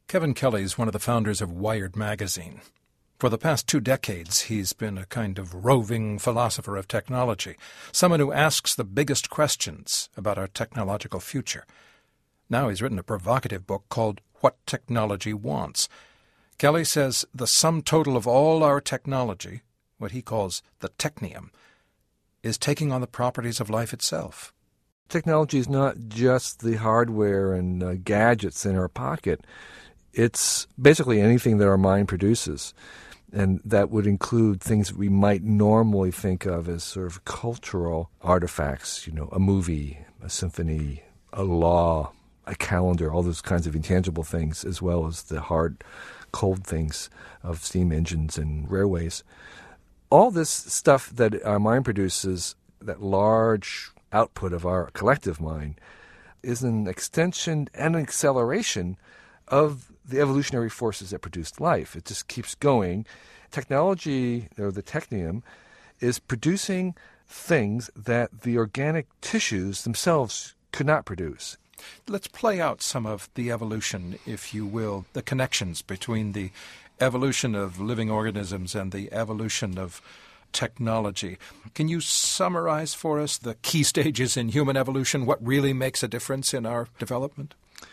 Kevin Kelly is one of the founders of Wired magazine. For the past 2 decades, he's been a kind of roving philosopher of technology, someone who asks the biggest questions about our technological future. Now he's written a provocative book called What Technology Wants. Kelly says the sum total of all our technology, what he calls the technium, is taking on the properties of life itself. Technology is not just the hardware and gadgets in our pocket. It's basically anything that our mind produces. And that would include things that we might normally think of as sort of cultural artifacts, a movie, a symphony, a law, a calendar, all those kinds of intangible things, as well as the hard, cold things of steam engines and railways. All this stuff that our mind produces, that large output of our collective mind, is an extension and an acceleration of the evolutionary forces that produced life. It just keeps going. Technology, or the technium, is producing things that the organic tissues themselves could not produce. Let's play out some of the evolution, if you will, the connections between the evolution of living organisms and the evolution of technology. Can you summarize for us the key stages in human evolution, what really makes a difference in our development?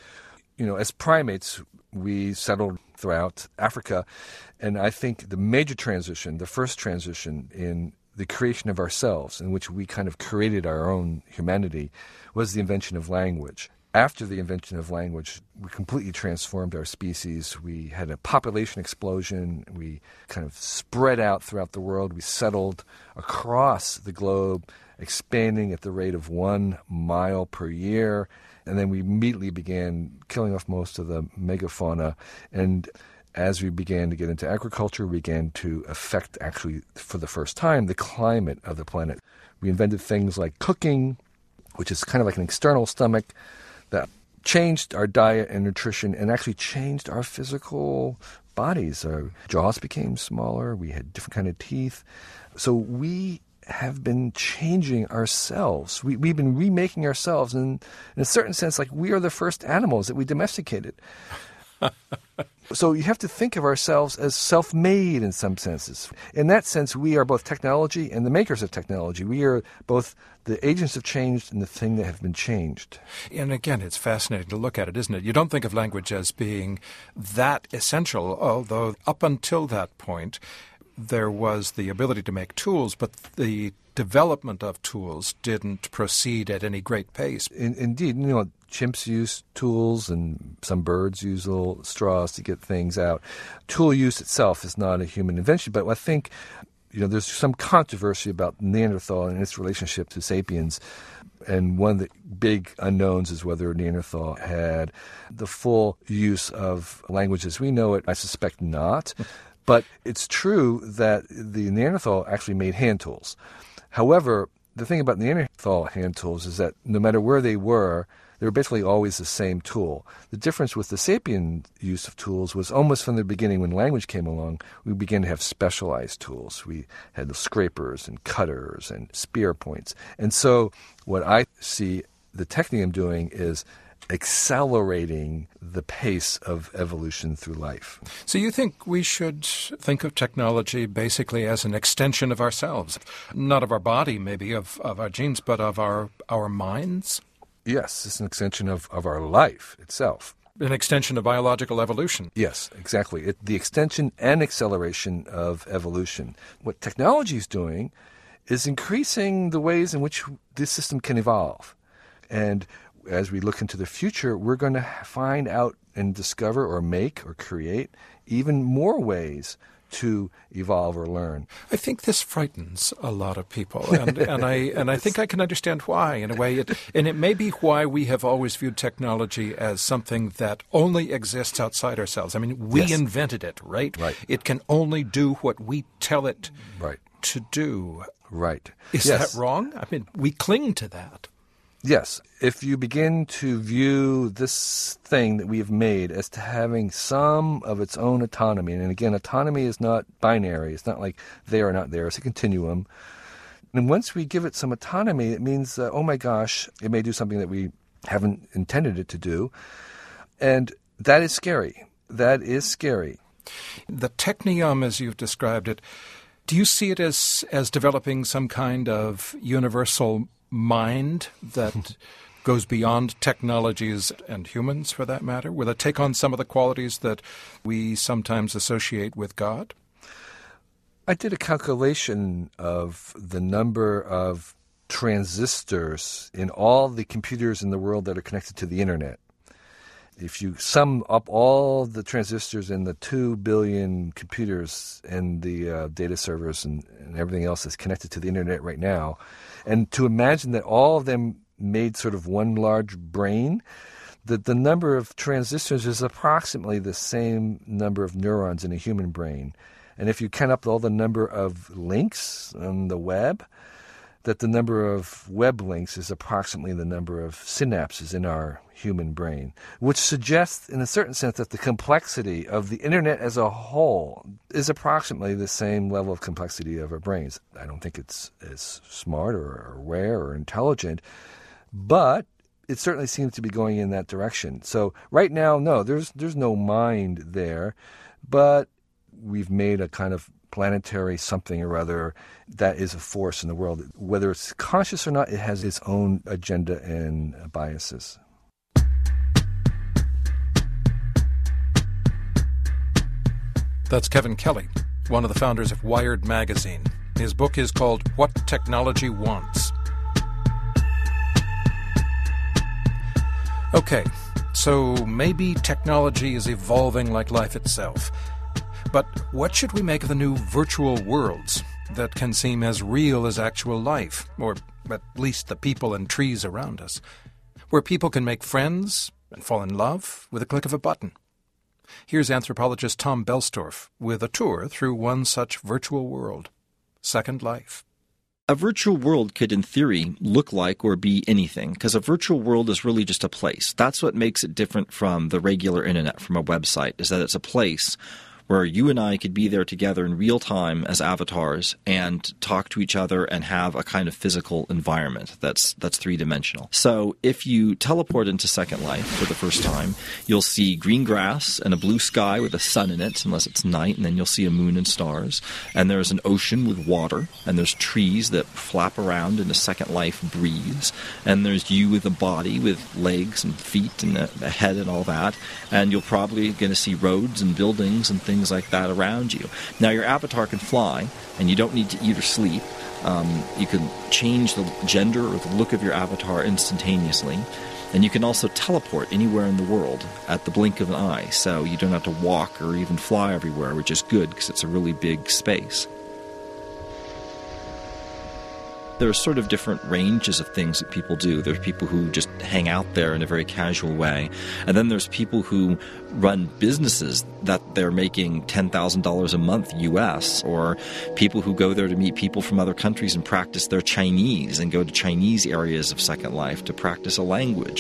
As primates, we settled throughout Africa, and I think the major transition, the first transition in the creation of ourselves, in which we kind of created our own humanity, was the invention of language. After the invention of language, we completely transformed our species. We had a population explosion. We kind of spread out throughout the world. We settled across the globe, expanding at the rate of 1 mile per year. And then we immediately began killing off most of the megafauna. And as we began to get into agriculture, we began to affect, actually, for the first time, the climate of the planet. We invented things like cooking, which is kind of like an external stomach, that changed our diet and nutrition and actually changed our physical bodies. Our jaws became smaller. We had different kind of teeth. So we have been changing ourselves. We've been remaking ourselves in a certain sense, like we are the first animals that we domesticated. So you have to think of ourselves as self-made in some senses. In that sense, we are both technology and the makers of technology. We are both the agents of change and the thing that have been changed. And again, it's fascinating to look at it, isn't it? You don't think of language as being that essential, although up until that point, there was the ability to make tools, but the development of tools didn't proceed at any great pace. Indeed, chimps use tools and some birds use little straws to get things out. Tool use itself is not a human invention, but I think there's some controversy about Neanderthal and its relationship to sapiens. And one of the big unknowns is whether Neanderthal had the full use of language as we know it. I suspect not. But it's true that the Neanderthal actually made hand tools. However, the thing about Neanderthal hand tools is that no matter where they were basically always the same tool. The difference with the sapien use of tools was almost from the beginning when language came along, we began to have specialized tools. We had the scrapers and cutters and spear points. And so what I see the technium doing is accelerating the pace of evolution through life. So you think we should think of technology basically as an extension of ourselves, not of our body maybe, of our genes, but of our minds? Yes, it's an extension of our life itself. An extension of biological evolution. Yes, exactly. The extension and acceleration of evolution. What technology is doing is increasing the ways in which this system can evolve. And as we look into the future, we're going to find out and discover or make or create even more ways to evolve or learn. I think this frightens a lot of people, and I think I can understand why, in a way. And it may be why we have always viewed technology as something that only exists outside ourselves. I mean, we invented it, right? Right. It can only do what we tell it to do. Right. Is that wrong? I mean, we cling to that. Yes. If you begin to view this thing that we have made as to having some of its own autonomy, and again, autonomy is not binary. It's not like there or not there. It's a continuum. And once we give it some autonomy, it means, oh my gosh, it may do something that we haven't intended it to do. And that is scary. That is scary. The technium, as you've described it, do you see it as developing some kind of universal mind that goes beyond technologies and humans, for that matter? Will it take on some of the qualities that we sometimes associate with God? I did a calculation of the number of transistors in all the computers in the world that are connected to the internet. If you sum up all the transistors in the 2 billion computers and the data servers and everything else that's connected to the internet right now, and to imagine that all of them made sort of one large brain, the number of transistors is approximately the same number of neurons in a human brain. And if you count up all the number of links on the web, that the number of web links is approximately the number of synapses in our human brain, which suggests, in a certain sense, that the complexity of the internet as a whole is approximately the same level of complexity of our brains. I don't think it's as smart or aware or intelligent, but it certainly seems to be going in that direction. So right now, no, there's no mind there, but we've made a kind of planetary something or other that is a force in the world. Whether it's conscious or not, it has its own agenda and biases. That's Kevin Kelly, one of the founders of Wired magazine. His book is called What Technology Wants. Okay, so maybe technology is evolving like life itself. But what should we make of the new virtual worlds that can seem as real as actual life, or at least the people and trees around us, where people can make friends and fall in love with a click of a button? Here's anthropologist Tom Belstorff with a tour through one such virtual world, Second Life. A virtual world could, in theory, look like or be anything, because a virtual world is really just a place. That's what makes it different from the regular internet, from a website, is that it's a place where you and I could be there together in real time as avatars and talk to each other and have a kind of physical environment that's three-dimensional. So if you teleport into Second Life for the first time, you'll see green grass and a blue sky with a sun in it, unless it's night, and then you'll see a moon and stars. And there's an ocean with water, and there's trees that flap around in a Second Life breeze. And there's you with a body with legs and feet and a head and all that. And you're probably going to see roads and buildings and things like that around you. Now, your avatar can fly, and you don't need to eat or sleep. You can change the gender or the look of your avatar instantaneously. And you can also teleport anywhere in the world at the blink of an eye, so you don't have to walk or even fly everywhere, which is good because it's a really big space. There are sort of different ranges of things that people do. There's people who just hang out there in a very casual way. And then there's people who run businesses that they're making $10,000 a month US, or people who go there to meet people from other countries and practice their Chinese and go to Chinese areas of Second Life to practice a language.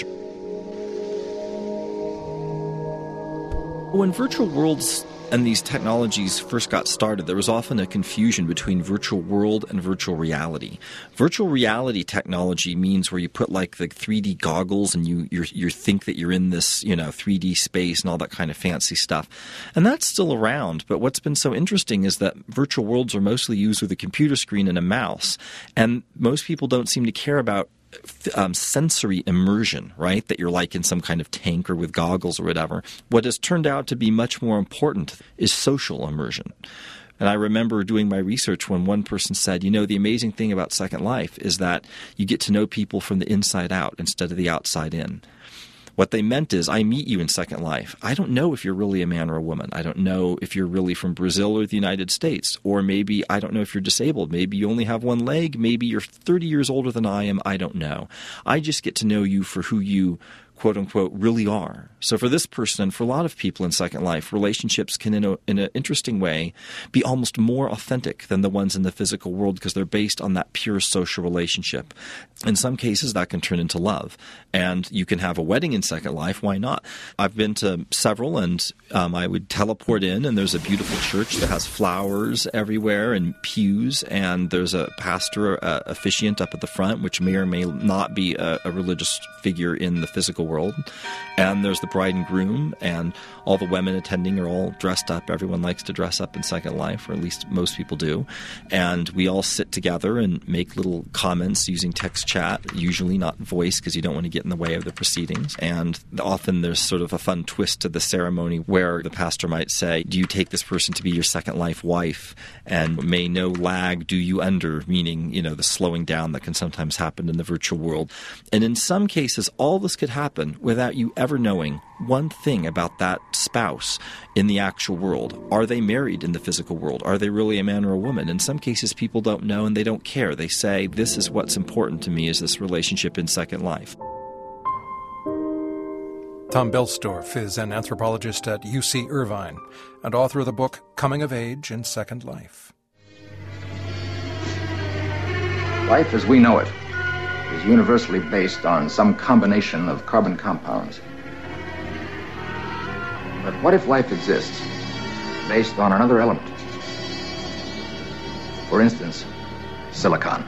When virtual worlds and these technologies first got started, there was often a confusion between virtual world and virtual reality. Virtual reality technology means where you put like the 3D goggles and you think that you're in this 3D space and all that kind of fancy stuff. And that's still around, but what's been so interesting is that virtual worlds are mostly used with a computer screen and a mouse, and most people don't seem to care about sensory immersion, right? That you're like in some kind of tank or with goggles or whatever. What has turned out to be much more important is social immersion. And I remember doing my research when one person said, the amazing thing about Second Life is that you get to know people from the inside out instead of the outside in. What they meant is, I meet you in Second Life. I don't know if you're really a man or a woman. I don't know if you're really from Brazil or the United States. Or maybe I don't know if you're disabled. Maybe you only have one leg. Maybe you're 30 years older than I am. I don't know. I just get to know you for who you, quote unquote, really are. So for this person and for a lot of people in Second Life, relationships can, in an interesting way, be almost more authentic than the ones in the physical world because they're based on that pure social relationship. In some cases, that can turn into love. And you can have a wedding in Second Life. Why not? I've been to several, and I would teleport in, and there's a beautiful church that has flowers everywhere and pews, and there's a pastor officiant up at the front, which may or may not be a religious figure in the physical physical world. And there's the bride and groom, and all the women attending are all dressed up. Everyone likes to dress up in Second Life, or at least most people do. And we all sit together and make little comments using text chat, usually not voice because you don't want to get in the way of the proceedings. And often there's sort of a fun twist to the ceremony where the pastor might say, do you take this person to be your Second Life wife? And may no lag do you under, meaning, the slowing down that can sometimes happen in the virtual world. And in some cases, all this could happen without you ever knowing one thing about that spouse in the actual world. Are they married in the physical world? Are they really a man or a woman? In some cases, people don't know and they don't care. They say, this is what's important to me, is this relationship in Second Life. Tom Belsdorf is an anthropologist at UC Irvine and author of the book Coming of Age in Second Life. Life as we know it is universally based on some combination of carbon compounds. But what if life exists based on another element? For instance, silicon.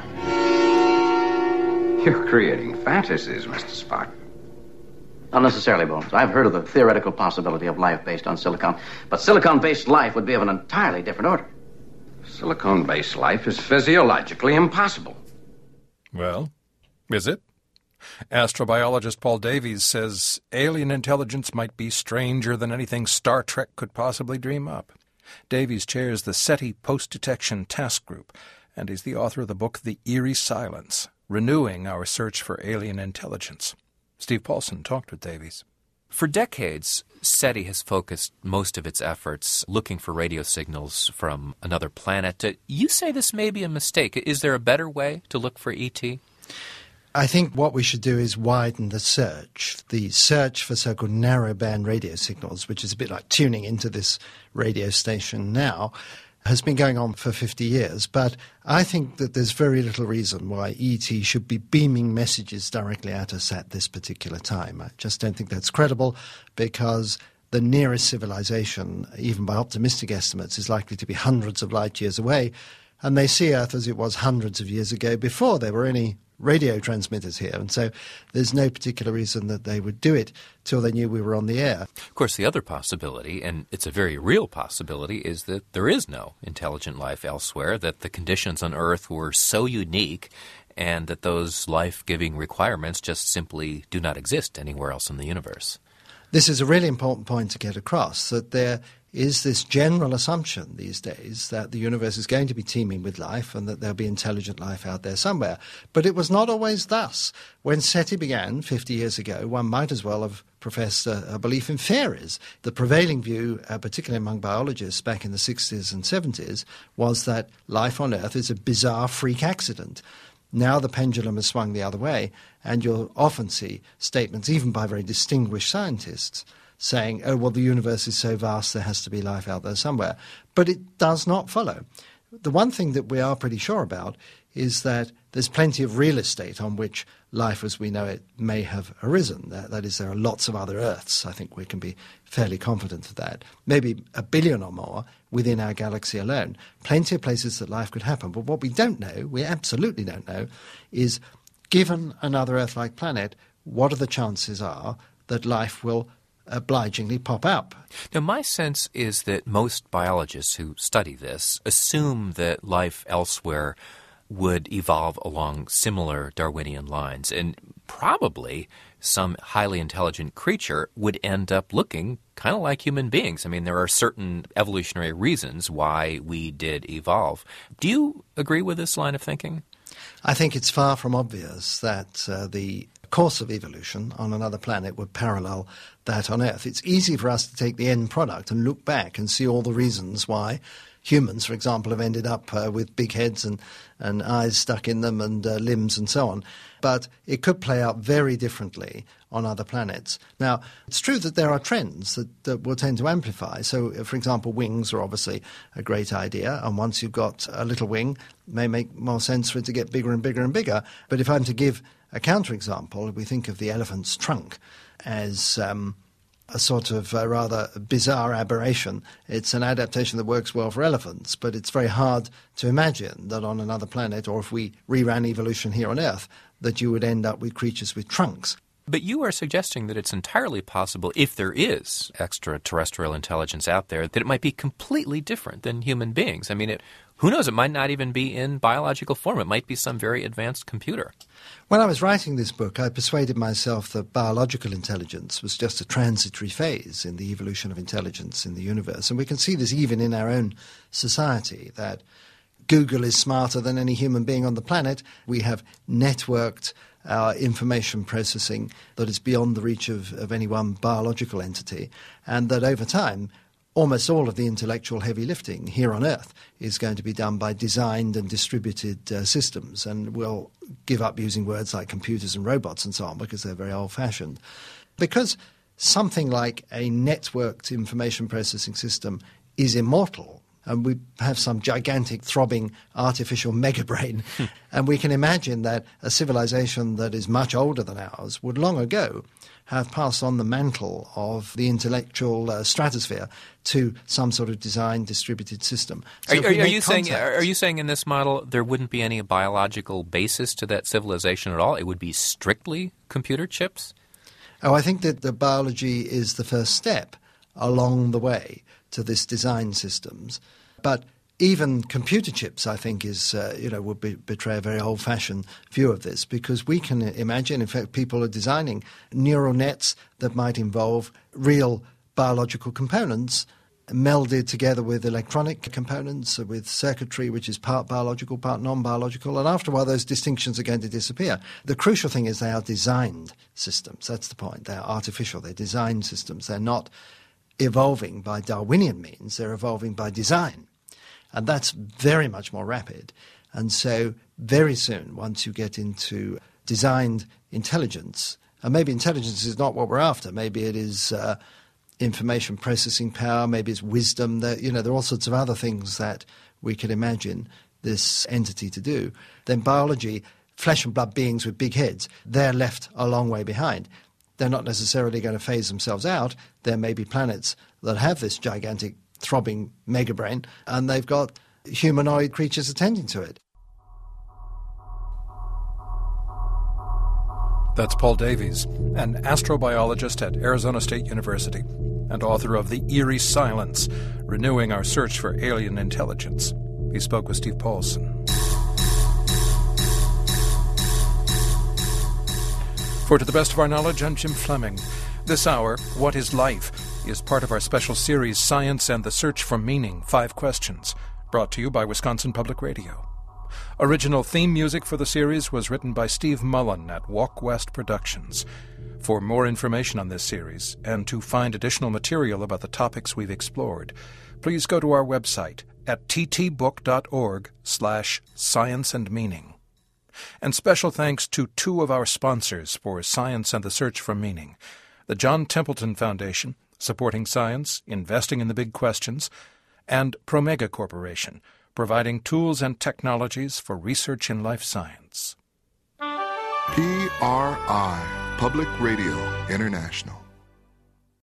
You're creating fantasies, Mr. Spock. Not necessarily, Bones. I've heard of the theoretical possibility of life based on silicon, but silicon-based life would be of an entirely different order. Silicon-based life is physiologically impossible. Well, is it? Astrobiologist Paul Davies says alien intelligence might be stranger than anything Star Trek could possibly dream up. Davies chairs the SETI Post-Detection Task Group, and he's the author of the book The Eerie Silence, Renewing Our Search for Alien Intelligence. Steve Paulson talked with Davies. For decades, SETI has focused most of its efforts looking for radio signals from another planet. You say this may be a mistake. Is there a better way to look for ET? I think what we should do is widen the search for so-called narrowband radio signals, which is a bit like tuning into this radio station now, has been going on for 50 years. But I think that there's very little reason why ET should be beaming messages directly at us at this particular time. I just don't think that's credible, because the nearest civilization, even by optimistic estimates, is likely to be hundreds of light years away. And they see Earth as it was hundreds of years ago before there were any radio transmitters here. And so there's no particular reason that they would do it till they knew we were on the air. Of course, the other possibility, and it's a very real possibility, is that there is no intelligent life elsewhere, that the conditions on Earth were so unique and that those life-giving requirements just simply do not exist anywhere else in the universe. This is a really important point to get across, that there is this general assumption these days that the universe is going to be teeming with life and that there'll be intelligent life out there somewhere. But it was not always thus. When SETI began 50 years ago, one might as well have professed a belief in fairies. The prevailing view, particularly among biologists back in the 60s and 70s, was that life on Earth is a bizarre freak accident. Now the pendulum has swung the other way, and you'll often see statements, even by very distinguished scientists, saying, oh, well, the universe is so vast there has to be life out there somewhere. But it does not follow. The one thing that we are pretty sure about is that there's plenty of real estate on which life as we know it may have arisen. That is, there are lots of other Earths. I think we can be fairly confident of that. Maybe 1 billion or more within our galaxy alone. Plenty of places that life could happen. But what we don't know, we absolutely don't know, is given another Earth-like planet, what are the chances are that life will obligingly pop up? Now, my sense is that most biologists who study this assume that life elsewhere would evolve along similar Darwinian lines, and probably some highly intelligent creature would end up looking kind of like human beings. I mean, there are certain evolutionary reasons why we did evolve. Do you agree with this line of thinking? I think it's far from obvious that the course of evolution on another planet would parallel that on Earth. It's easy for us to take the end product and look back and see all the reasons why humans, for example, have ended up with big heads and eyes stuck in them and limbs and so on. But it could play out very differently on other planets. Now, it's true that there are trends that will tend to amplify. So, for example, wings are obviously a great idea. And once you've got a little wing, it may make more sense for it to get bigger and bigger and bigger. But if I'm to give a counterexample, we think of the elephant's trunk as a sort of rather bizarre aberration. It's an adaptation that works well for elephants, but it's very hard to imagine that on another planet, or if we reran evolution here on Earth, that you would end up with creatures with trunks. But you are suggesting that it's entirely possible, if there is extraterrestrial intelligence out there, that it might be completely different than human beings. I mean, who knows? It might not even be in biological form. It might be some very advanced computer. When I was writing this book, I persuaded myself that biological intelligence was just a transitory phase in the evolution of intelligence in the universe. And we can see this even in our own society, that Google is smarter than any human being on the planet. We have networked our information processing that is beyond the reach of any one biological entity, and that over time, almost all of the intellectual heavy lifting here on Earth is going to be done by designed and distributed systems. And we'll give up using words like computers and robots and so on because they're very old-fashioned. Because something like a networked information processing system is immortal, and we have some gigantic throbbing artificial megabrain, and we can imagine that a civilization that is much older than ours would long ago have passed on the mantle of the intellectual stratosphere to some sort of designed distributed system. So are you saying in this model there wouldn't be any biological basis to that civilization at all? It would be strictly computer chips? Oh, I think that the biology is the first step along the way to this design systems. But even computer chips, I think, would betray a very old-fashioned view of this, because we can imagine, in fact, people are designing neural nets that might involve real biological components melded together with electronic components, with circuitry which is part biological, part non-biological, and after a while those distinctions are going to disappear. The crucial thing is they are designed systems. That's the point. They are artificial. They're designed systems. They're not evolving by Darwinian means. They're evolving by design. And that's very much more rapid. And so very soon, once you get into designed intelligence, and maybe intelligence is not what we're after, maybe it is information processing power, maybe it's wisdom, there are all sorts of other things that we could imagine this entity to do, then biology, flesh and blood beings with big heads, they're left a long way behind. They're not necessarily going to phase themselves out. There may be planets that have this gigantic throbbing megabrain, and they've got humanoid creatures attending to it. That's Paul Davies, an astrobiologist at Arizona State University and author of The Eerie Silence, Renewing Our Search for Alien Intelligence. He spoke with Steve Paulson. For To the Best of Our Knowledge, I'm Jim Fleming. This hour, What is Life? Is part of our special series, Science and the Search for Meaning, 5 Questions, brought to you by Wisconsin Public Radio. Original theme music for the series was written by Steve Mullen at Walk West Productions. For more information on this series, and to find additional material about the topics we've explored, please go to our website at ttbook.org/science and meaning. And special thanks to 2 of our sponsors for Science and the Search for Meaning: the John Templeton Foundation, supporting science, investing in the big questions, and Promega Corporation, providing tools and technologies for research in life science. PRI, Public Radio International.